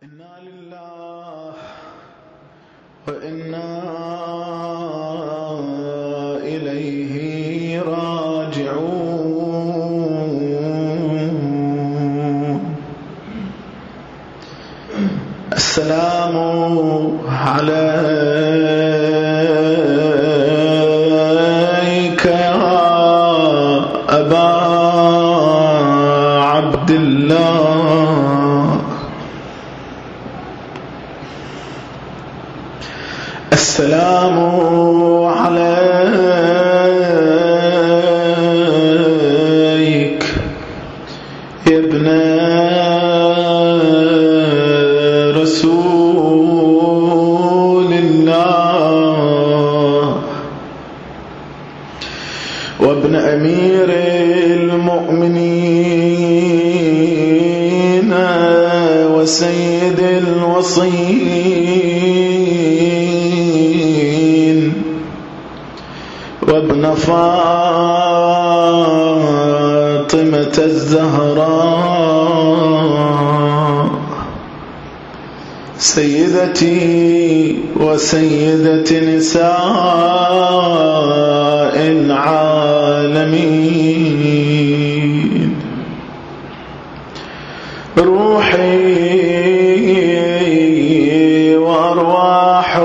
إنا لله وإنا إليه راجعون. السلام عليك يا أبا عبد الله. السلام عليك يا ابن رسول الله وابن أمير المؤمنين وسيد الوصيين وابن فاطمة الزهراء سيدتي وسيدة نساء العالمين. روحي وأرواح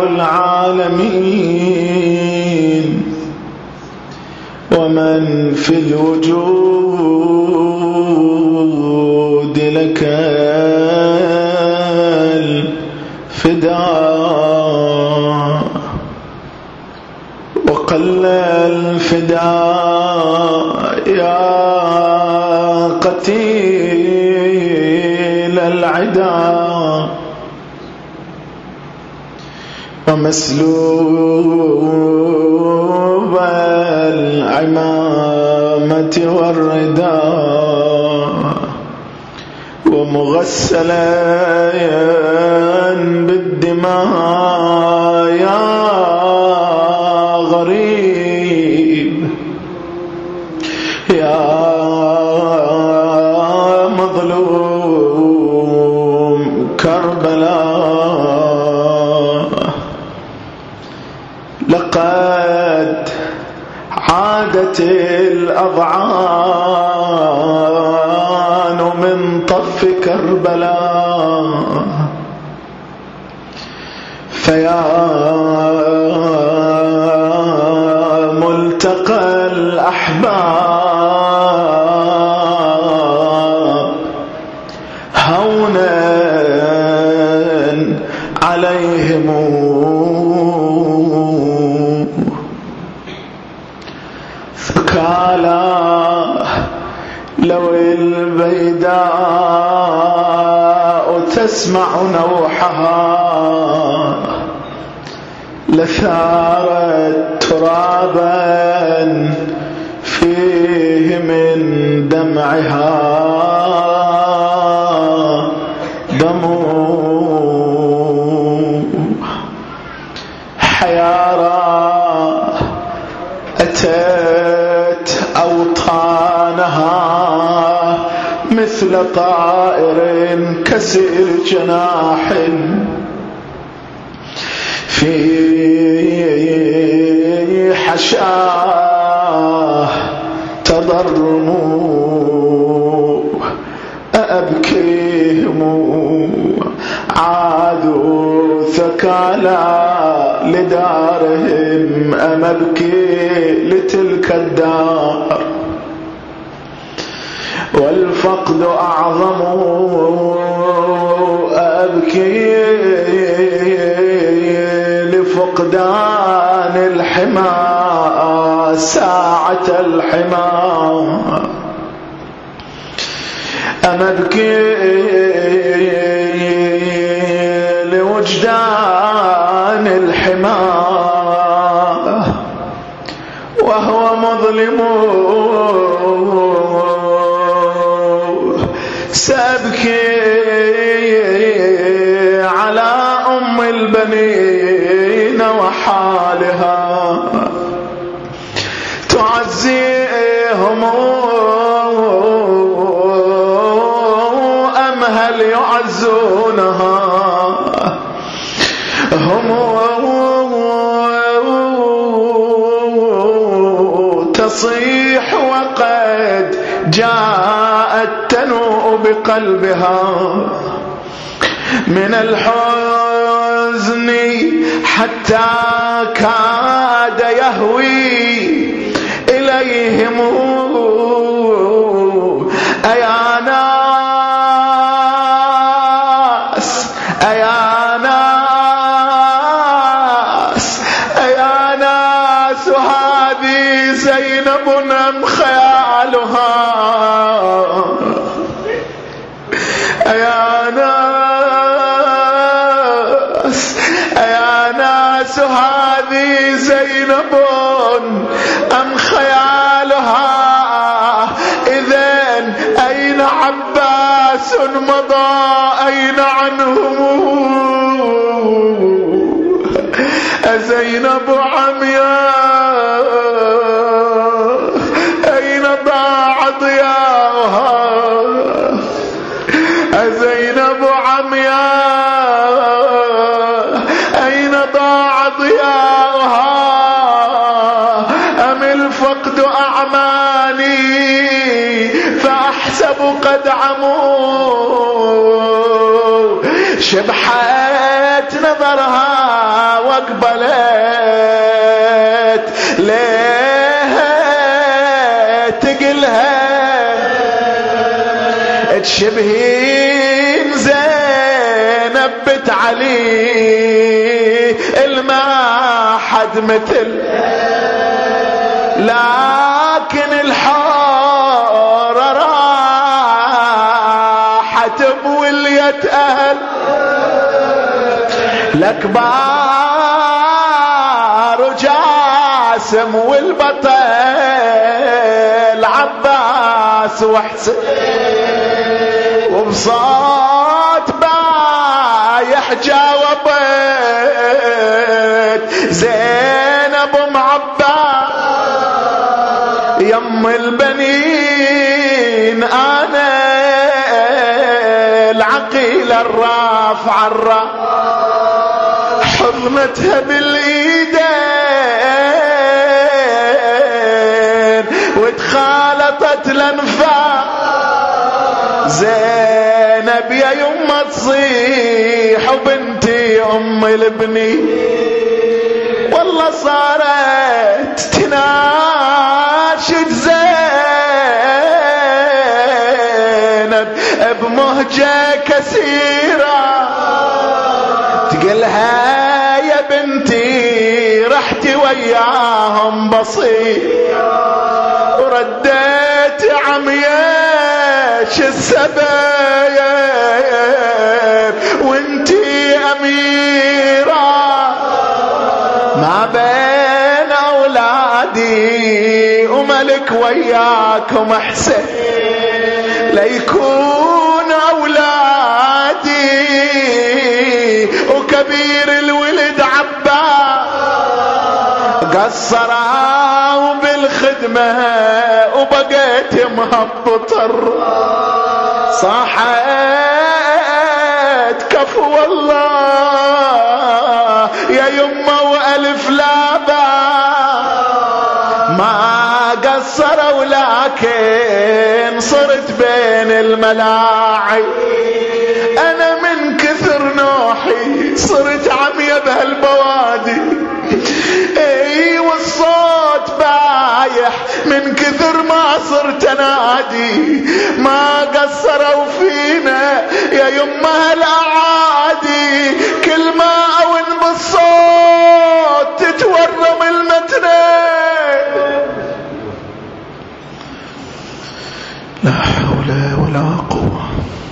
العالمين ومن في الوجود لك الفداء وقل الفداء يا قتيل العدا ومسلوب العمامة والرداء ومغسلا بالدماء يا غريب يا مظلوم كربلاء. لقد عادت الأضعان من طف كربلاء فيا ملتقى الأحباب هونا عليهم فكالا لو البيداء تسمع نوحها لثارت ترابا فيه من دمعها دم حيارى أتت أوطانها مثل طائر كسر جناح في حشاه تضرم أبكيهم عادوا ثكالا لدارهم أم أبكي لتلك الدار والفقد أعظم أبكي لفقدان الحمى ساعة الحمى أم أبكي لوجدان الحمى وهو مظلم سأبكي على أم البنين وحالها تعزيهم أم هل يعزي يعزونها هم تصيح وقد جاءت تنوء بقلبها من الحزن حتى كاد يهوي إليهم أيا ناس أيا ناس أيا ناس هذه زينب أم خيالها أيا ناس أيا ناس هذه زينب أم خيالها إذن أين عباس مضى أين عنهم أزينب عمياء أين ضاع ضياؤها أزينب عمياء أين ضاع ضياؤها أم الفقد أعماني فأحسب قد عموا شبحت نظرها واقبلت ليه تقلها تشبهين زينب بنت علي الماحد مثل لكن الحور راحت بولية أهل الأكبار جاسم والبطل عباس وحسن وبصوت بايح جاوبت زينب ام عباس يم البنين انا العقيل الرافع حضنتها بالايدين وتخالطت الانفاس زينب يا يما تصيح وبنتي ام البني والله صارت تناشد زينب بمهجة كثيرة تقلها يا بنتي رحتي وياهم بصير ورديت عمياش السبايب وانتي أميرة ما بين أولادي وملك وياكم أحسن ليكون أولادي وكبير الولد عباس قصروا بالخدمة وبقيت مهبط صاحت كفو والله يا يمه وألف لابا ما قصروا لكن صرت بين الملاعي أنا من كثر نوحي صرت عمية بهالبوادي اي والصوت بايح من كثر ما صرت انادي ما قصروا فينا يا يمه الاعادي كل ما اون بالصوت تتورم المتنه لا حول ولا قوة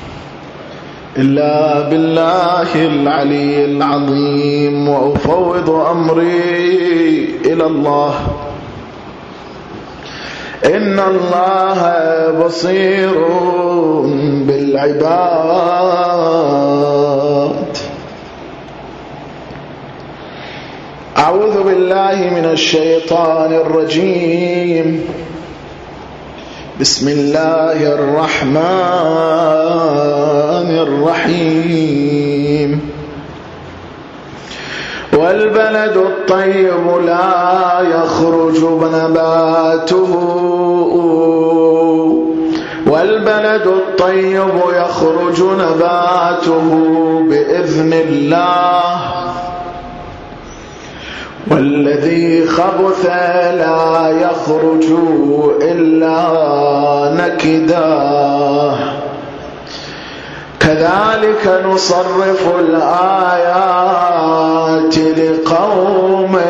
إلا بالله العلي العظيم وأفوض أمري إلى الله إن الله بصير بالعباد. أعوذ بالله من الشيطان الرجيم. بسم الله الرحمن الرحيم والبلد الطيب لا يخرج نباته والبلد الطيب يخرج نباته بإذن الله والذي خبث لا يخرج إلا نكدا كذلك نصرف الآيات لقوم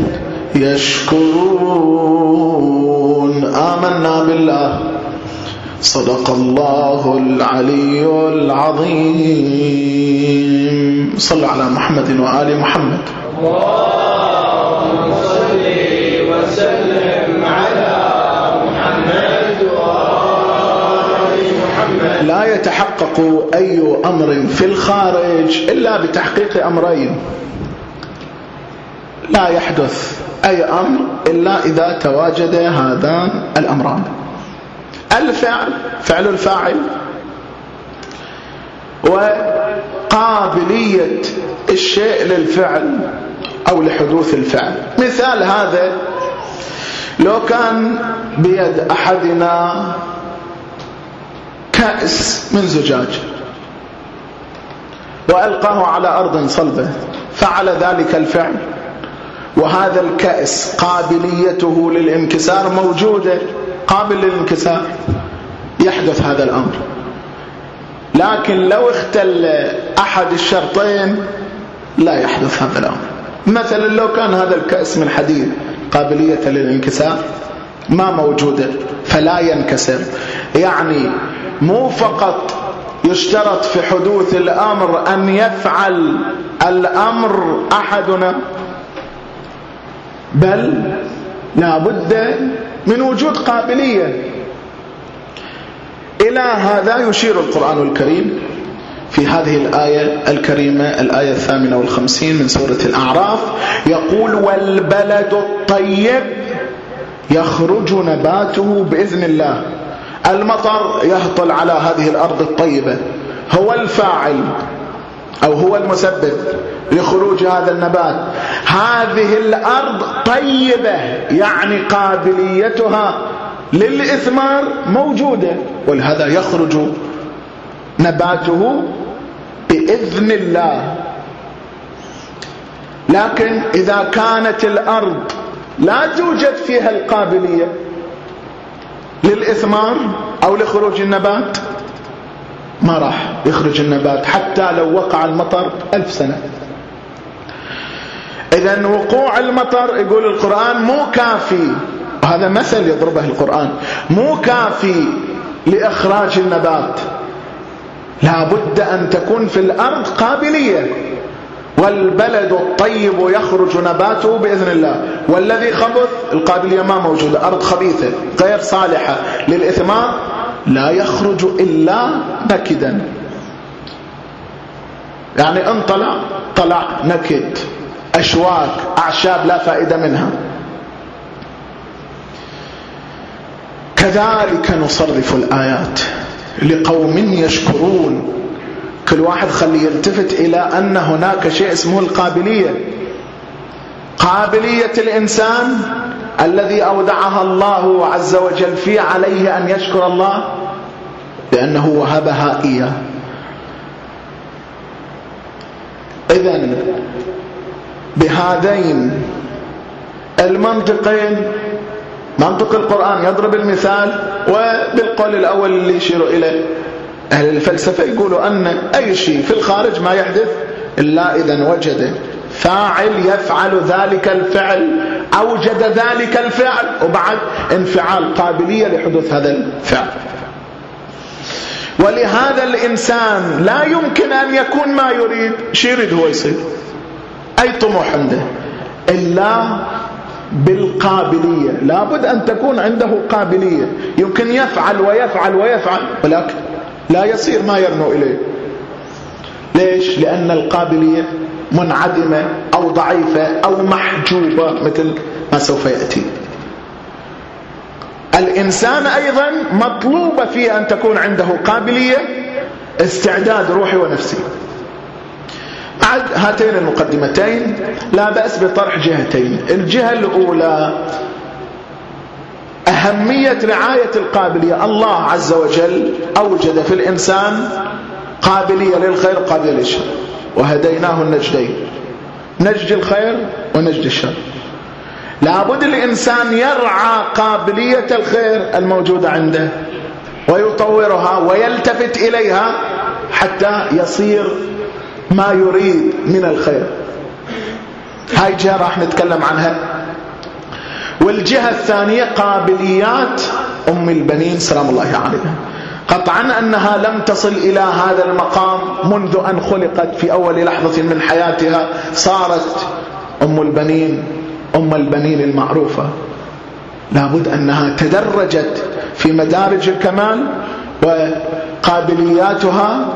يشكرون. آمنا بالله. صدق الله العلي العظيم. صل على محمد وآل محمد. اللهم صل وسلم على محمد وآل محمد. لا يتحقق أي أمر في الخارج إلا بتحقيق أمرين. لا يحدث أي أمر إلا إذا تواجد هذان الأمران: الفعل، فعل الفاعل، وقابلية الشيء للفعل أو لحدوث الفعل. مثال هذا: لو كان بيد أحدنا كأس من زجاج وألقاه على أرض صلبة، فعل ذلك الفعل، وهذا الكأس قابليته للانكسار موجودة، قابل للانكسار، يحدث هذا الأمر. لكن لو اختل أحد الشرطين لا يحدث هذا الأمر. مثلا لو كان هذا الكأس من حديد قابلية للانكسار ما موجودة فلا ينكسر. يعني مو فقط يشترط في حدوث الأمر أن يفعل الأمر أحدنا، بل لا بد من وجود قابلية. إلى هذا يشير القرآن الكريم في هذه الآية الكريمة، الآية 58 من سورة الأعراف، يقول: والبلد الطيب يخرج نباته بإذن الله. المطر يهطل على هذه الأرض الطيبة، هو الفاعل أو هو المسبب لخروج هذا النبات. هذه الأرض طيبة يعني قابليتها للإثمار موجودة، ولهذا يخرج نباته بإذن الله. لكن إذا كانت الأرض لا توجد فيها القابلية للإثمار أو لخروج النبات ما راح يخرج النبات حتى لو وقع المطر 1000 سنة. إذن وقوع المطر يقول القرآن مو كافي، هذا مثل يضربه القرآن، مو كافي لإخراج النبات، لا بد أن تكون في الأرض قابلية. والبلد الطيب يخرج نباته بإذن الله، والذي خبث القابلية ما موجودة، أرض خبيثة غير صالحة للإثمار لا يخرج إلا نكدا. يعني ان طلع نكد، أشواك، أعشاب لا فائدة منها. كذلك نصرف الآيات لقوم يشكرون. كل واحد خليه يلتفت إلى أن هناك شيء اسمه القابلية، قابلية الإنسان الذي أودعها الله عز وجل فيه، عليه أن يشكر الله لأنه وهبها إياه. إذن بهذين المنطقين، منطق القرآن يضرب المثال، وبالقول الأول اللي يشير إليه أهل الفلسفة يقولوا أن أي شيء في الخارج ما يحدث إلا إذا وجد فاعل يفعل ذلك الفعل، أوجد ذلك الفعل، وبعد انفعال قابلية لحدوث هذا الفعل. ولهذا الإنسان لا يمكن أن يكون ما يريد، شو يريد هو يصير، أي طموح عنده، إلا بالقابلية. لابد أن تكون عنده قابلية، يمكن يفعل ويفعل ويفعل ولكن لا يصير ما يرنو إليه. ليش؟ لأن القابلية منعدمة أو ضعيفة أو محجوبة، مثل ما سوف يأتي. الإنسان أيضا مطلوب فيه أن تكون عنده قابلية استعداد روحي ونفسي. بعد هاتين المقدمتين لا بأس بطرح جهتين. الجهة الأولى أهمية رعاية القابلية. الله عز وجل أوجد في الإنسان قابلية للخير قابلية للشر، وهديناه النجدين، نجد الخير ونجد الشر. لابد الإنسان يرعى قابلية الخير الموجودة عنده ويطورها ويلتفت إليها حتى يصير ما يريد من الخير. هاي جهة راح نتكلم عنها. والجهة الثانية قابليات أم البنين سلام الله عليها. قطعا أنها لم تصل إلى هذا المقام منذ أن خلقت، في أول لحظة من حياتها صارت أم البنين المعروفة. لابد أنها تدرجت في مدارج الكمال، وقابلياتها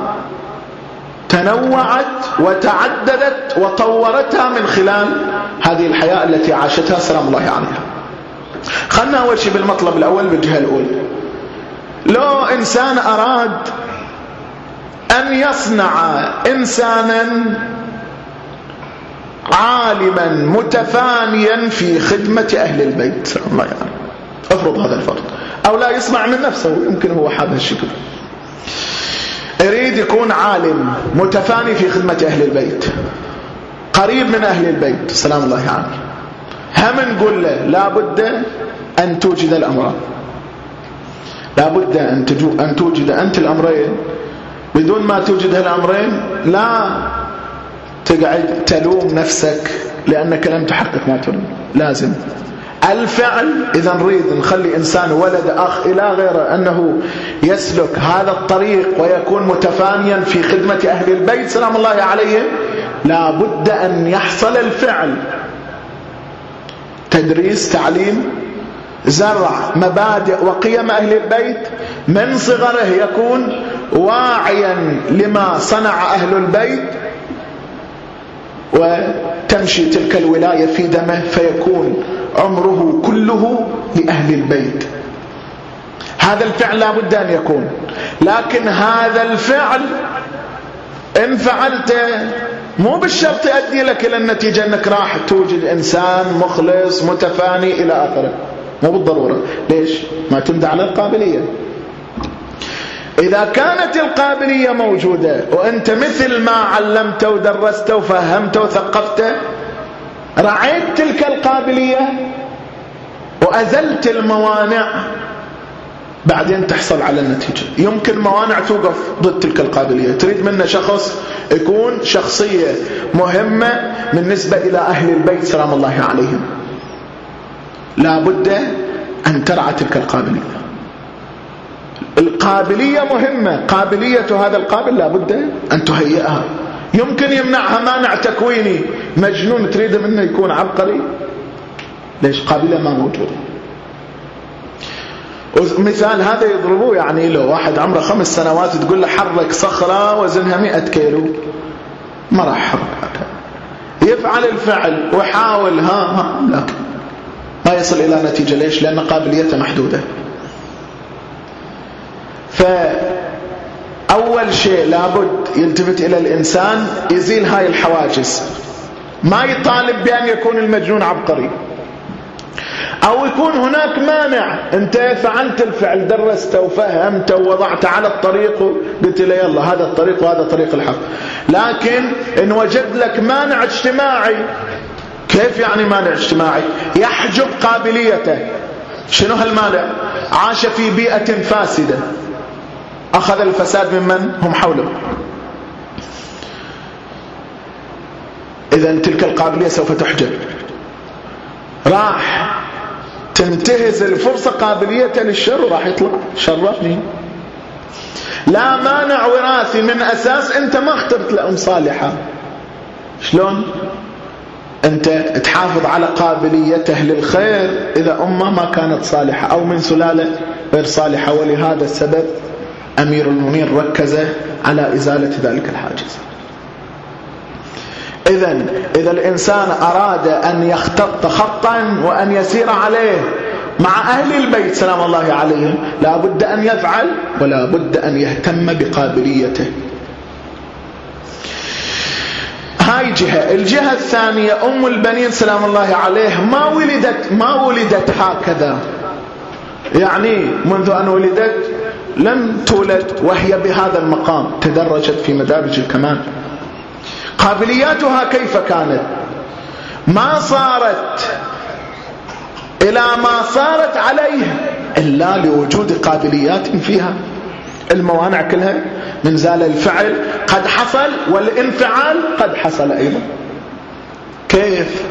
تنوعت وتعددت وطورتها من خلال هذه الحياة التي عاشتها سلام الله عليها. خلنا أول شيء بالمطلب الأول، بالجهة الأولى. لو إنسان أراد أن يصنع إنسانا عالما متفانيا في خدمة أهل البيت سلام الله عليه، افرض هذا الفرض، أو لا يسمع من نفسه، يمكن هو حاب هالشكل، يريد يكون عالم متفاني في خدمة أهل البيت، قريب من أهل البيت سلام الله عليه. هم نقول له لابد أن توجد الأمرين، لابد أن توجد أنت الأمرين. بدون ما توجد هالأمرين لا تقعد تلوم نفسك لأنك لم تحقق ما تريد. لازم الفعل. إذا نريد نخلي إنسان ولد أخ إلى غيره أنه يسلك هذا الطريق ويكون متفانيا في خدمة أهل البيت سلام الله عليهم، لابد أن يحصل الفعل، تدريس، تعليم، زرع مبادئ وقيم أهل البيت من صغره، يكون واعيا لما صنع أهل البيت، وتمشي تلك الولاية في دمه فيكون عمره كله لأهل البيت. هذا الفعل لابد أن يكون. لكن هذا الفعل إن فعلته مو بالشرط يؤدي لك إلى النتيجة أنك راح توجد إنسان مخلص متفاني إلى آخره، مو بالضرورة. ليش؟ ما تمد على القابلية. إذا كانت القابلية موجودة وأنت مثل ما علمت ودرست وفهمت وثقفت، رعيت تلك القابلية وأزلت الموانع، بعدين تحصل على النتيجة. يمكن موانع توقف ضد تلك القابلية. تريد منه شخص يكون شخصية مهمة بالنسبة إلى أهل البيت سلام الله عليهم، لابد أن ترعى تلك القابلية. القابلية مهمة، قابلية هذا القابل لابد أن تهيئها. يمكن يمنعها مانع تكويني، مجنون تريد منه يكون عبقري، ليش؟ قابلة ما موجودة. مثال هذا يضربوه، يعني لو واحد عمره 5 سنوات تقول له حرك صخرة وزنها 100 كيلو، ما راح يحرك. يفعل الفعل ويحاول لكن ما يصل إلى نتيجة. ليش؟ لأن قابليته محدودة. فأول شيء لابد يلتفت إلى الإنسان يزيل هاي الحواجز. ما يطالب بأن يكون المجنون عبقري، أو يكون هناك مانع. أنت فعلت الفعل، درست وفهمت ووضعت على الطريق وقلت له يلا هذا الطريق وهذا طريق الحق، لكن إن وجد لك مانع اجتماعي. كيف يعني مانع اجتماعي؟ يحجب قابليته. شنو هالمانع؟ عاش في بيئة فاسدة، أخذ الفساد ممن هم حوله. إذن تلك القابلية سوف تحجب. راح تنتهز الفرصة قابلية للشر وراح يطلع شرفني. لا مانع وراثي من أساس أنت ما اخترت لأم صالحة. شلون أنت تحافظ على قابليته للخير إذا أمه ما كانت صالحة أو من سلالة غير صالحة؟ ولهذا السبب أمير المؤمنين ركز على إزالة ذلك الحاجز. إذا الإنسان أراد أن يختط خطا وأن يسير عليه مع أهل البيت سلام الله عليهم لا بد أن يفعل ولا بد أن يهتم بقابليته. هاي جهة. الجهة الثانية أم البنين سلام الله عليه ما ولدت هكذا، يعني منذ أن ولدت لم تولد وهي بهذا المقام، تدرجت في مدارج الكمال. قابلياتها كيف كانت؟ ما صارت إلى ما صارت عليه إلا لوجود قابليات فيها. الموانع كلها من زال الفعل قد حصل والانفعال قد حصل أيضا. كيف؟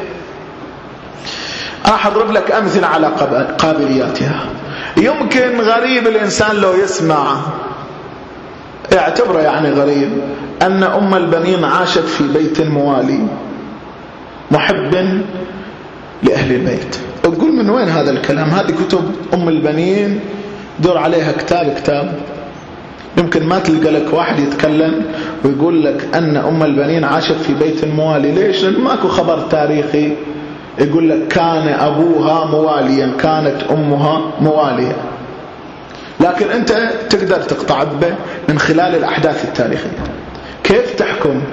أضرب لك أمثلة على قابلياتها. يمكن غريب الإنسان لو يسمع يعتبره يعني غريب أن أم البنين عاشت في بيت موالي محب لأهل البيت. تقول من وين هذا الكلام؟ هذه كتب أم البنين دور عليها كتاب. يمكن ما تلقى لك واحد يتكلم ويقول لك أن أم البنين عاشت في بيت موالي. ليش؟ لأن ماكو خبر تاريخي يقول لك كان أبوها مواليا كانت أمها موالية، لكن أنت تقدر تقطع به من خلال الأحداث التاريخية. كيف تحكم؟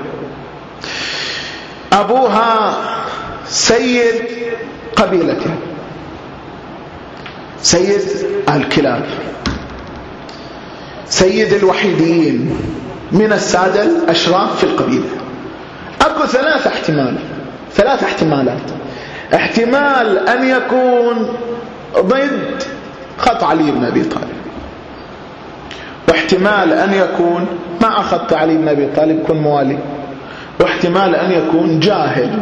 أبوها سيد قبيلته، سيد الكلاب، سيد الوحيدين من السادة الأشراف في القبيلة. أكو ثلاث احتمالات. احتمال أن يكون ضد خط علي بن أبي طالب، واحتمال أن يكون مع خط علي بن أبي طالب يكون موالي، واحتمال أن يكون جاهل.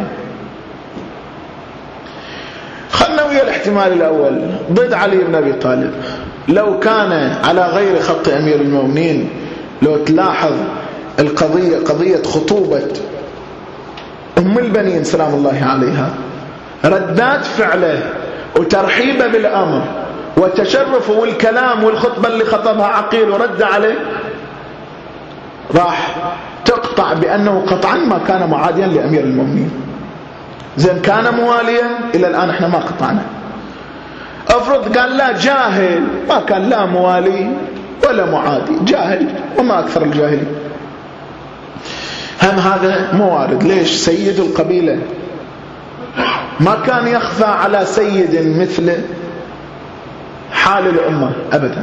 خلنا ويا الاحتمال الأول ضد علي بن أبي طالب. لو كان على غير خط أمير المؤمنين، لو تلاحظ القضية قضية خطوبة أم البنين سلام الله عليها، ردات فعله وترحيبه بالأمر وتشرفه والكلام والخطبة اللي خطبها عقيل ورد عليه، راح تقطع بأنه قطعا ما كان معاديا لأمير المؤمنين. زين كان مواليا، إلى الآن احنا ما قطعنا. افرض قال لا جاهل، ما كان لا موالي ولا معادي، جاهل وما أكثر الجاهلين. هم هذا موارد. ليش؟ سيد القبيلة ما كان يخفى على سيد مثل حال الأمة أبدا.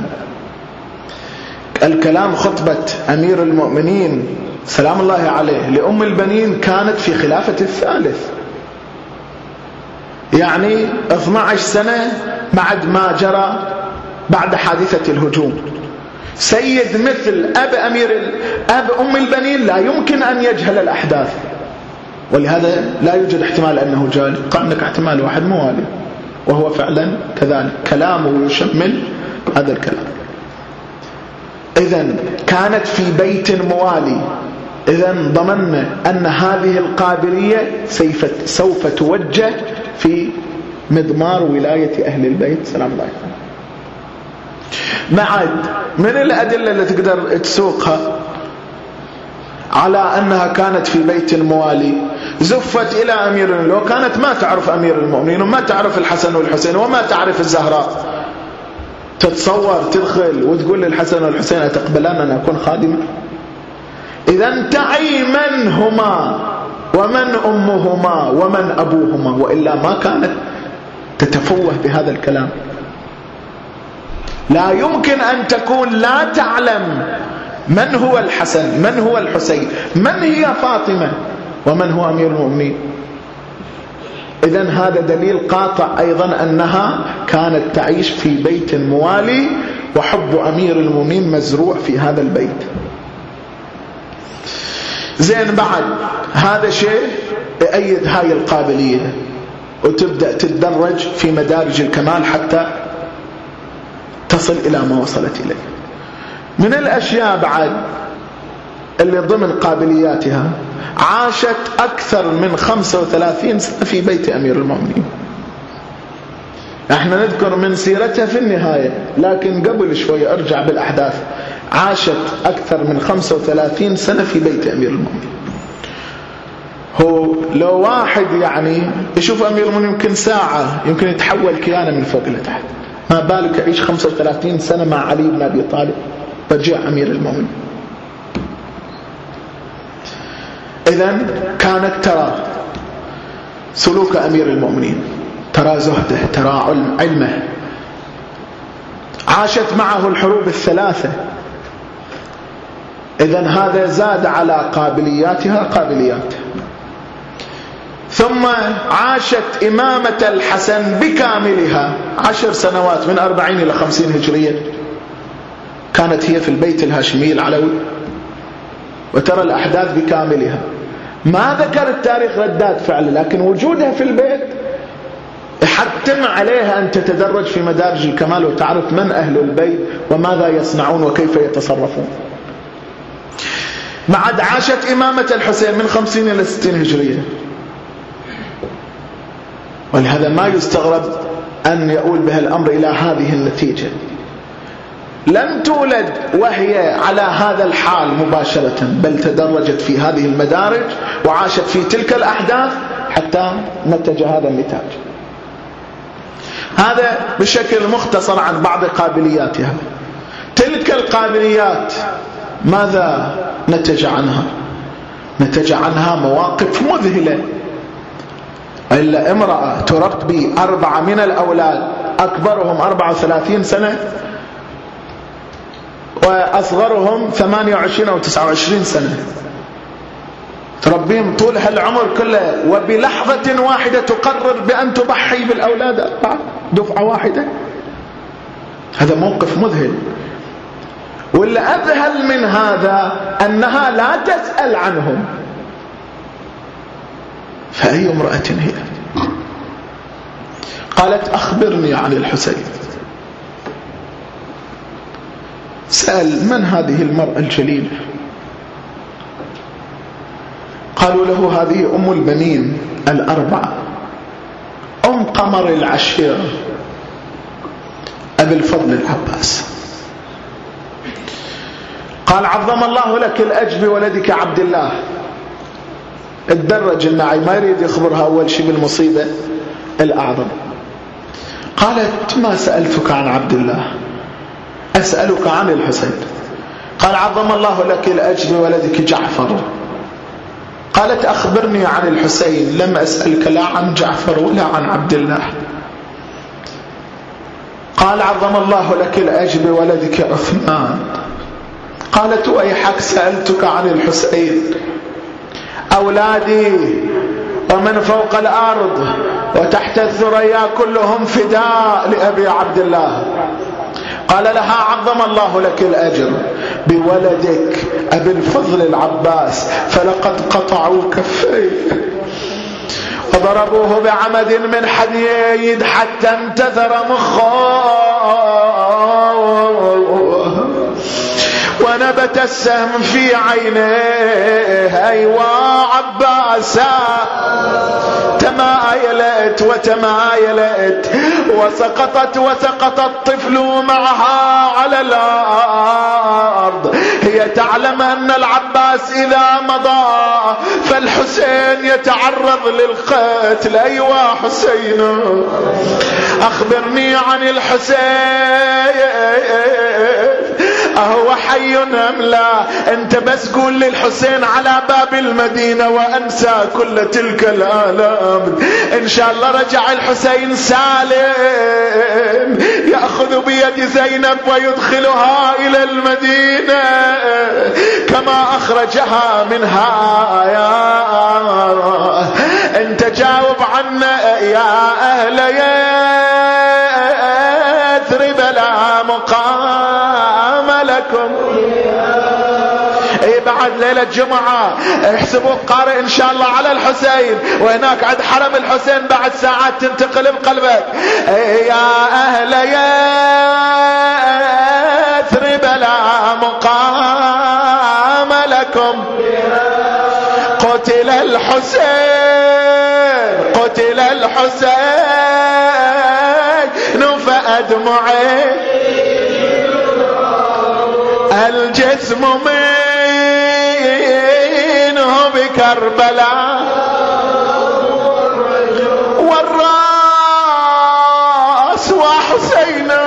الكلام خطبة أمير المؤمنين سلام الله عليه لأم البنين كانت في خلافة الثالث، يعني 12 سنة بعد ما جرى بعد حادثة الهجوم. سيد مثل أب أم البنين لا يمكن أن يجهل الأحداث، ولهذا لا يوجد احتمال أنه جاهل. عندك احتمال واحد موالي، وهو فعلا كذلك، كلامه يشمل هذا الكلام. إذن كانت في بيت موالي، إذن ضمننا أن هذه القابلية سوف توجه في مضمار ولاية أهل البيت سلام الله عليهم. بعد من الأدلة اللي تقدر تسوقها على أنها كانت في بيت موالي، زفت إلى أمير، لو كانت ما تعرف أمير المؤمنين وما تعرف الحسن والحسين وما تعرف الزهراء، تتصور تدخل وتقول للحسن والحسين أتقبلان أن أكون خادمة؟ إذن تعي من هما ومن أمهما ومن أبوهما، وإلا ما كانت تتفوه بهذا الكلام. لا يمكن أن تكون لا تعلم من هو الحسن، من هو الحسين، من هي فاطمة، ومن هو أمير المؤمنين. إذن هذا دليل قاطع أيضا أنها كانت تعيش في بيت موالي، وحب أمير المؤمنين مزروع في هذا البيت. زين بعد هذا شيء يؤيد هاي القابلية، وتبدأ تتدرج في مدارج الكمال حتى تصل إلى ما وصلت إليه. من الأشياء بعد اللي ضمن قابلياتها، عاشت أكثر من 35 سنة في بيت أمير المؤمنين. احنا نذكر من سيرتها في النهاية، لكن قبل شوي ارجع بالأحداث. عاشت أكثر من 35 سنة في بيت أمير المؤمنين. هو لو واحد يعني يشوف أمير المؤمنين يمكن ساعة يمكن يتحول كيانه من فوق لتحت. ما بالك يعيش 35 سنة مع علي بن أبي طالب برجع أمير المؤمنين. إذن كانت ترى سلوك أمير المؤمنين، ترى زهده، ترى علمه. عاشت معه الحروب الثلاثة، إذن هذا زاد على قابلياتها. ثم عاشت إمامة الحسن بكاملها 10 سنوات، من 40 إلى 50 هجرية، كانت هي في البيت الهاشمي العلوي، وترى الأحداث بكاملها. ما ذكر التاريخ ردات فعل، لكن وجودها في البيت يحتم عليها أن تتدرج في مدارج الكمال وتعرف من أهل البيت وماذا يصنعون وكيف يتصرفون. بعد عاشت إمامة الحسين من 50 إلى 60 هجرية، ولهذا ما يستغرب أن يؤول بها الأمر إلى هذه النتيجة. لم تولد وهي على هذا الحال مباشرة، بل تدرجت في هذه المدارج وعاشت في تلك الأحداث حتى نتج هذا النتاج. هذا بشكل مختصر عن بعض قابلياتها. تلك القابليات ماذا نتج عنها؟ نتج عنها مواقف مذهلة. إلا امرأة تربي 4 من الأولاد، أكبرهم 34 سنة وأصغرهم 28 أو 29 سنة، تربيهم طول هالعمر كله، وبلحظة واحدة تقرر بأن تضحي بالأولاد 4 دفعة واحدة. هذا موقف مذهل. واللي أذهل من هذا أنها لا تسأل عنهم. فأي امرأة هي؟ قالت أخبرني عن الحسين. سأل من هذه المرأة الجليلة؟ قالوا له هذه أم البنين 4، أم قمر العشيرة، أبي الفضل العباس. قال عظم الله لك الأجر بولدك عبد الله. اتدرج النعي، ما يريد يخبرها أول شيء بالمصيبة الأعظم. قالت ما سألتك عن عبد الله، أسألك عن الحسين. قال عظم الله لك الأجر بولدك جعفر. قالت أخبرني عن الحسين، لم أسألك لا عن جعفر ولا عن عبد الله. قال عظم الله لك الأجر بولدك عثمان. قالت ويحك سألتك عن الحسين، أولادي ومن فوق الأرض وتحت الثريا كلهم فداء لأبي عبد الله. قال لها عظم الله لك الأجر بولدك أبي الفضل العباس، فلقد قطعوا كفيه وضربوه بعمد من حديد حتى انتثر مخه ونبت السهم في عينيه. أيوا عباسا تمايلت وتمايلت وسقط الطفل معها على الأرض. هي تعلم أن العباس إذا مضى فالحسين يتعرض للقتل. أيوا حسين أخبرني عن الحسين، أهو حي أم لا؟ أنت بس قول للحسين على باب المدينة وأنسى كل تلك الآلام. إن شاء الله رجع الحسين سالم يأخذ بيد زينب ويدخلها إلى المدينة كما أخرجها منها. يا أنت جاوب عنا يا أهل يثرب لا مقام لكم. بعد ليلة جمعة احسبوا قارئ ان شاء الله على الحسين، وهناك عند حرم الحسين بعد ساعات تنتقل بقلبك. يا اهل يثرب لا مقام لكم. قتل الحسين قتل الحسين فأدمعي الجسم منه بكربلاء والراس وحسين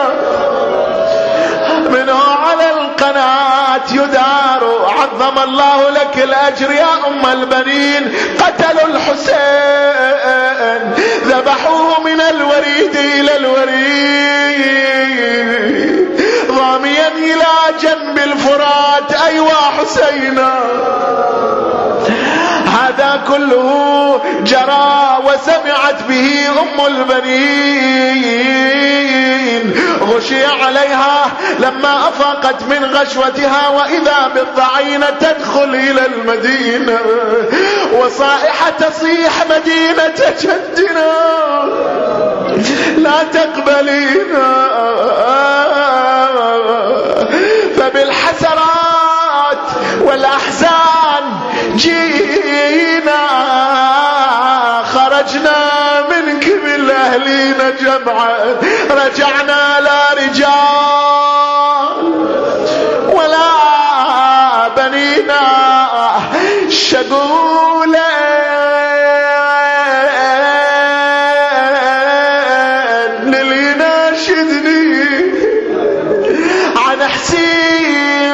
الحسرات يدار. عظم الله لك الأجر يا أم البنين. قتلوا الحسين، ذبحوه من الوريد إلى الوريد، ضاميا إلى جنب الفرات. أيوا حسينا، هذا كله جرى وسمعت به أم البنين. غشي عليها لما أفاقت من غشوتها، وإذا بالضعينة تدخل إلى المدينة، وصائحة تصيح مدينة جدنا لا تقبلينا. فبالحسرات والأحزان جينا، خرجنا منك بالأهلين جمعا، رجعنا لا رجال ولا بنينا. شقولا للي ناشدني عن حسين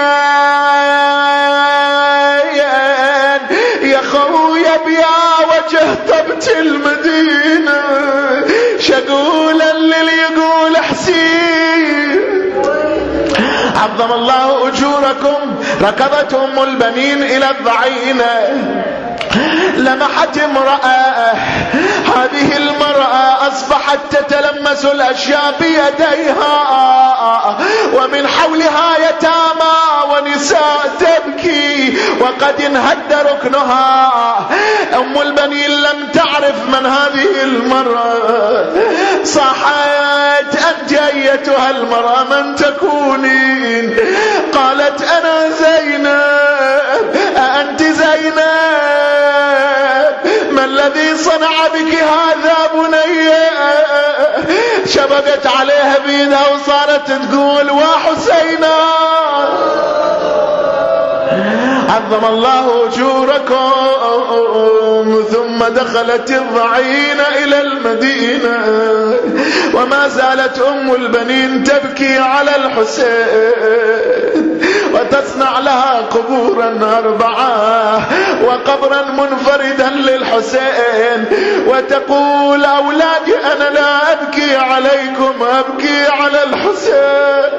يا خويا بيا وجه طبت المدينة. شقولا للي يقول حسين. عظم الله أجوركم. ركضت أم البنين إلى الضعينة، لمحت امرأة. هذه المرأة أصبحت تتلمس الأشياء بيديها، ومن حولها يتامى ونساء تبكي وقد انهد ركنها. أم البنين لم تعرف من هذه المرأة. صاحت: أنت أيتها المرأة من تكونين؟ قالت: أنا زينب. أنت زينب؟ ما الذي صنع بك هذا بنية؟ شبكت عليها بيدها وصارت تقول: وحسينا. عظم الله أجوركم. ثم دخلت الضعينة إلى المدينة، وما زالت أم البنين تبكي على الحسين، وتصنع لها قبورا 4 وقبرا منفردا للحسين، وتقول: أولادي أنا لا أبكي عليكم، أبكي على الحسين.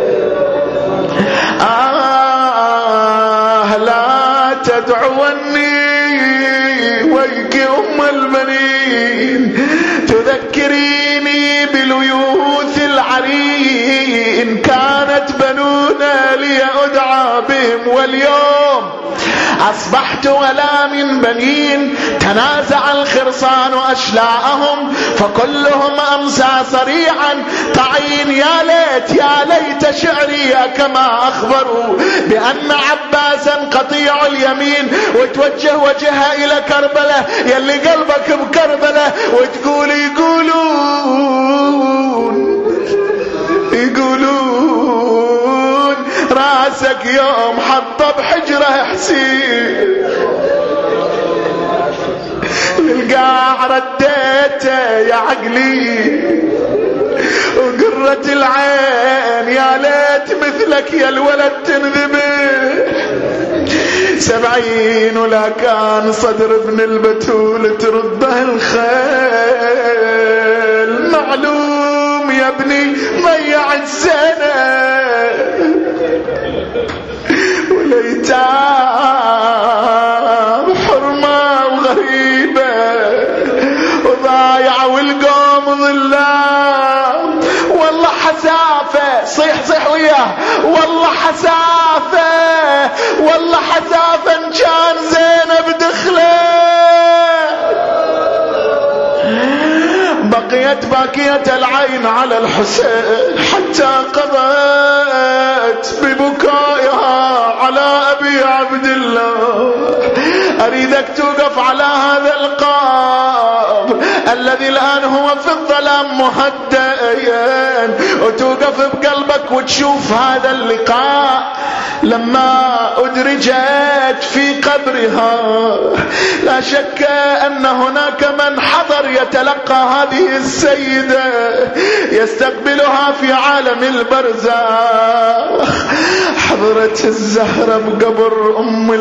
لا تدعوني ويك أم البنين، تذكريني بليوث العرين، كانت بنونا لي أدعى بهم، واليوم أصبحت ولا من بنين. تنازع الخرصان أشلاءهم، فكلهم أمسى صريعا طعين. يا ليت شعري كما أخبروا بأن عباسا قطيع اليمين، وتوجه وجهها إلى كربلاء، يلي قلبك بكربلاء، وتقول: يقولون راسك يوم حط بحجره حسين، للقاع رديته يا عقلي، وقرة العين يا ليت مثلك يا الولد تنذبح. 70 ولا كان صدر ابن البتول ترده الخيل. معلوم يا ابني ضيع السنة، وليتام حرمة وغريبة وضايعة، والقوم ظلام. والله حسافة، صيح وياه، والله حسافة، والله حسافة إن كان زينب دخله. بقيت باكية العين على الحسين حتى قضت ببكائها على أبي عبد الله. أريدك توقف على هذا القاب، الذي الآن هو في الظلام مهدئ، وتوقف بقلبك وتشوف هذا اللقاء لما أدرجت في قبرها. لا شك أن هناك من حضر يتلقى هذه السيدة يستقبلها في عالم البرزخ. حضرت الزهرة بقبر أم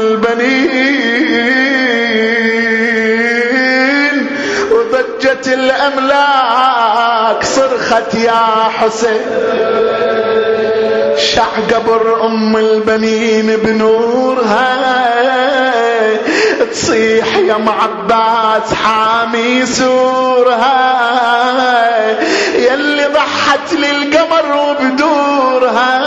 البنين وضجت الأملاك صرخت يا حسين. شع قبر أم البنين بنورها تصيح يا ام عباس حامي سورها، يلي ضحت للقمر وبدورها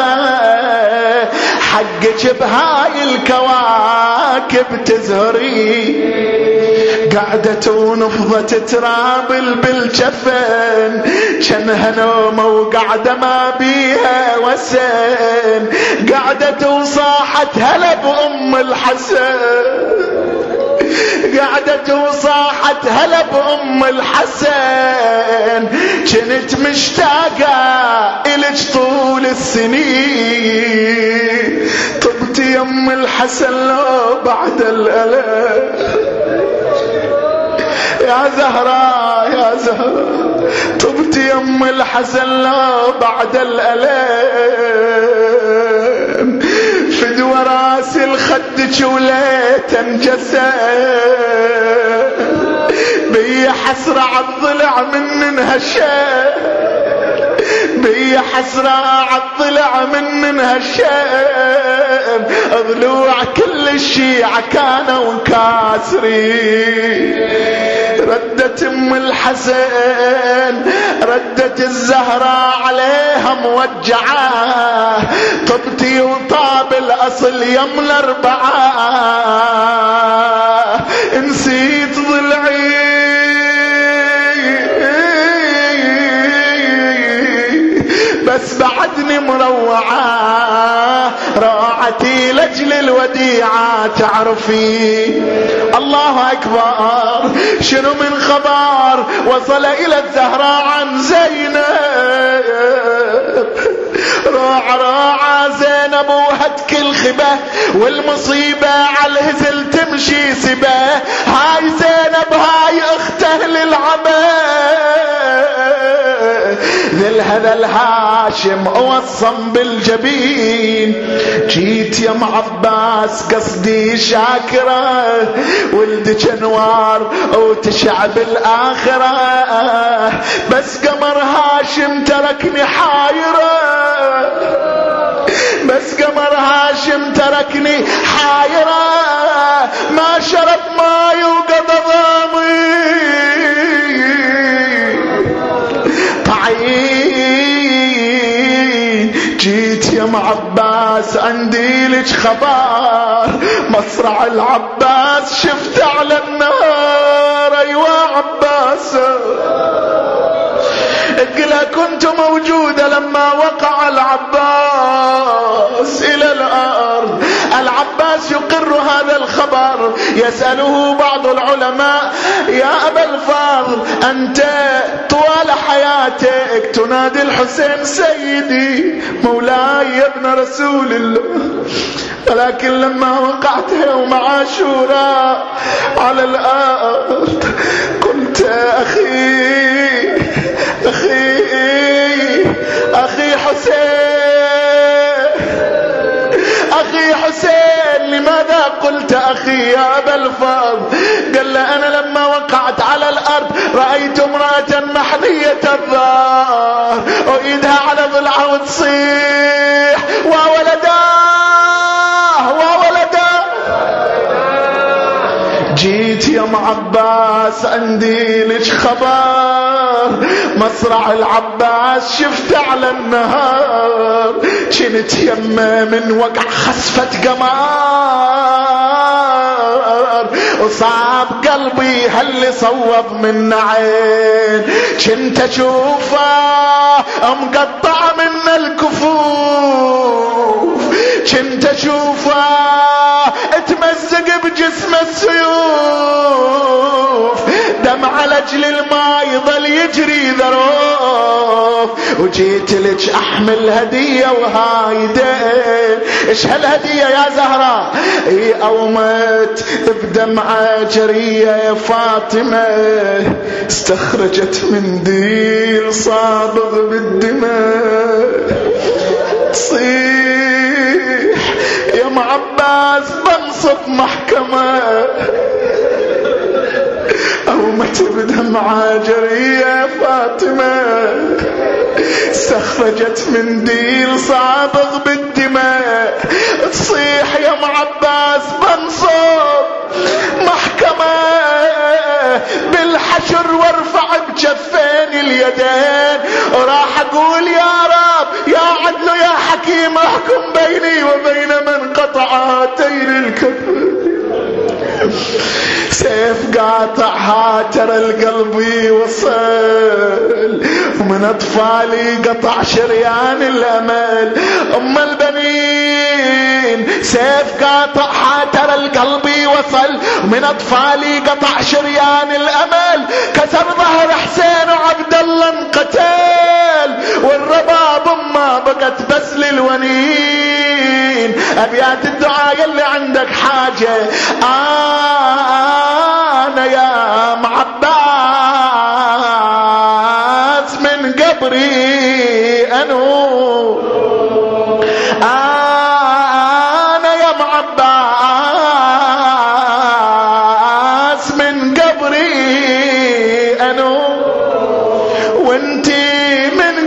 حقك بهاي الكواكب تزهري. قعدت ونفضت ترابل بالجفن جنها نومه وقعدة ما بيها وسن. قعدت وصاحت هلا بأم الحسن، قعدت وصاحت هلا بأم الحسن. كنت مشتاقة إلك طول السنين، طبت يا أم الحسن لو بعد الألم. يا زهراء يا زهراء طبت يا أم الحسن لو بعد الألم. فدوى راس الخدك وليت انجسد، بي حسرة عالضلع من انهشام، بي حسرة عالضلع من انهشام. ضلوع كل الشيعة كانوا كاسرين. ردت ام الحسن ردت الزهراء عليها موجعة، طبتي وطاب الاصل يم الاربعة. نسيت ضلعي بس بعدني مروعة، راعتي لجل الوديعة تعرفي. الله أكبر. شنو من خبر وصل إلى الزهراء عن زينب؟ راعى زينب وهتك الخبة والمصيبة على الهزل تمشي سبه. هاي زينب هاي اخته للعبا، ذل هذا الهاشم اوصم بالجبين. جيت يا ام عباس قصدي شاكرة، ولدك انوار وتشعب الاخرة، بس قمر هاشم تركني حايرة، بس قمر هاشم تركني حايرة. ما شرب ماي وقضى ضامي طعين. جيت يا ام عباس عندي لك خبر، مصرع العباس شفت على النهار. ايوا عباس قلها كنت موجودة لما وقع العباس إلى الأرض. العباس يقر هذا الخبر، يسأله بعض العلماء: يا أبا الفضل أنت طوال حياتك تنادي الحسين سيدي مولاي يا ابن رسول الله، ولكن لما وقعت يوم عاشوراء على الأرض قلت أخي حسين، أخي حسين. لماذا قلت أخي يا أبا الفضل؟ قال له أنا لما وقعت على الأرض رأيت امرأة محنية الظهر وإيدها على ضلعها وتصيح وولداه وولداه. جيت يا ام عباس عندي لك خبر، مصرع العباس شفت على النهار. كنت يمه من وقع خسفة قمر، وصعب قلبي هاللي صوب من عين. كنت اشوفه مقطع من الكفوف، كنت اشوفه اتمزق بجسم السيوف. دمع لجل الماء يجري ذروف، وجيت لك احمل هدية وهايدين. ايش هالهدية يا زهرة؟ اي اومت بدمعة جرية يا فاطمة، استخرجت منديل صابغ بالدماء، تصيح يا ام عباس بنصب محكمة. اومت بدمعة جرية فاطمة، استخرجت منديل صابغ بالدماء، تصيح يا ام عباس بنصب محكمة بالحشر وارفع بجفين اليدين، وراح اقول يا رب يا عدل يا حكيم احكم بيني وبين من قطع هاتين الكفين. سيف قاطعها ترى القلب وصل، ومن اطفالي قطع شريان الامل. ام البنين سيف قاطعها ترى القلب وصل، ومن اطفالي قطع شريان الامل. كسر ظهر حسين وعبد الله انقتل، والرباب ما بقت بس للونين. ابيات الدعاء يلي عندك حاجه انا يا معباس من قبري انو، انا يا معباس من قبري انو، وانتي من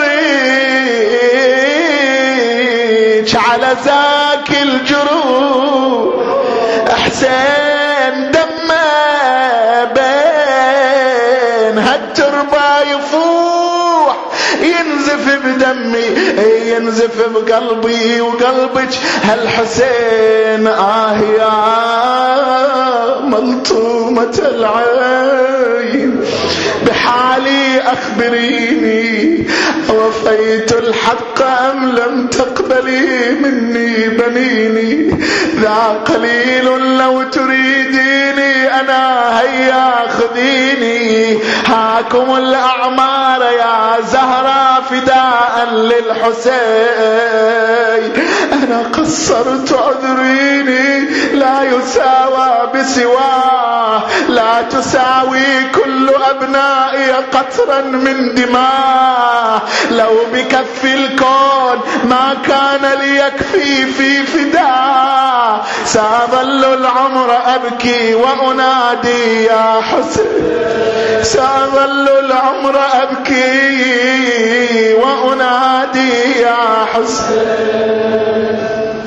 قبري على ذاك الجروح. حسين دمه بين هالتربة يفوح، ينزف بدمي ينزف بقلبي وقلبك هالحسين. يا ملطومة العين بحالي أخبريني، وفيت الحق أم لم تقبلي مني بنيني؟ ذا قليل لو تريديني أنا هيا خذيني، هاكم الأعمار يا زهرة فداء للحسين. أنا قصرت عذريني لا يساوى بسواه، لا تساوي كل أبنائي قطرا من دماء. لو بكف الكون ما كان ليكفي في فداء، سأظل العمر أبكي وأنادي يا حسين، سأظل العمر أبكي وأنادي يا حسين.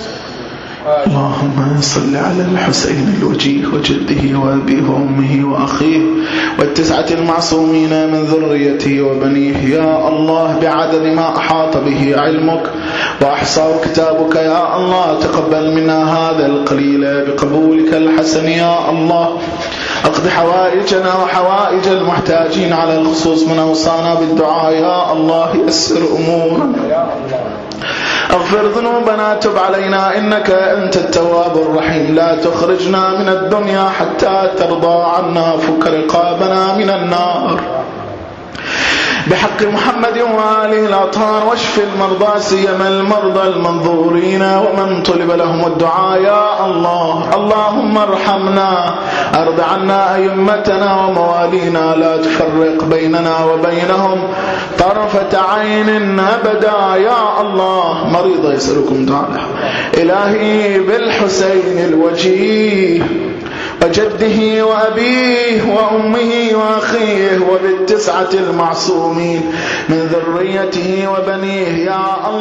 اللهم صل على الحسين الوجيه وجده وأبيه وأمه وأخيه والتسعة المعصومين من ذريته وبنيه. يا الله بعدد ما أحاط به علمك وأحصاه كتابك، يا الله تقبل منا هذا القليل بقبولك الحسن. يا الله اقض حوائجنا وحوائج المحتاجين على الخصوص من أوصانا بالدعاء. يا الله يسر أمورنا، اغفر ذنوبنا، تب علينا إنك أنت التواب الرحيم. لا تخرجنا من الدنيا حتى ترضى عنا، فك رقابنا من النار بحق محمد وآله الأطهار، واشف المرضى سيما المرضى المنظورين ومن طلب لهم الدعاء. يا الله اللهم ارحمنا، أرض عنا أئمتنا وموالينا، لا تفرق بيننا وبينهم طرفة عين أبدا. يا الله مريض يسألكم دعاء إلهي بالحسين الوجيه وجده وأبيه وأمه وأخيه وبالتسعة المعصومين من ذريته وبنيه. يا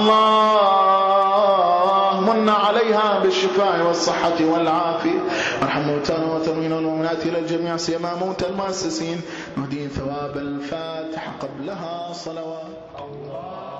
الله من عليها بالشفاء والصحة والعافية، وارحم موتانا وثمين والمؤمنات إلى الجميع سيما موتى المؤسسين، نهدي ثواب الفاتحة قبلها صلوات الله.